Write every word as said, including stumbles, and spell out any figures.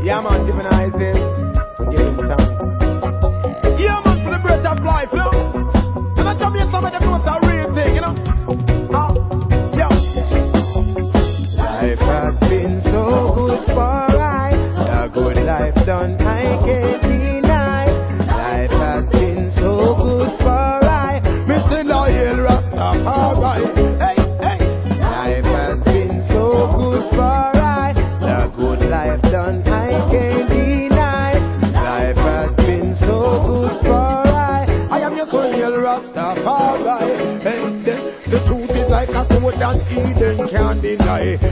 Yeah, man, different eyes. We give him thanks. Yeah, man, for the breath of life, you know. And I tell me some of them know it's a real thing, you know. Ah, yeah. Life has been so good for I. A good life done, I can't deny. Life has been so good for I. Mister Loyal Rastafari. Hey, hey. Life has been so good for I. A good life done, I can't deny. Life has been so good for I. I am your Loyal Rastafari. Hey, the, the truth is like a sword and Eden can't deny.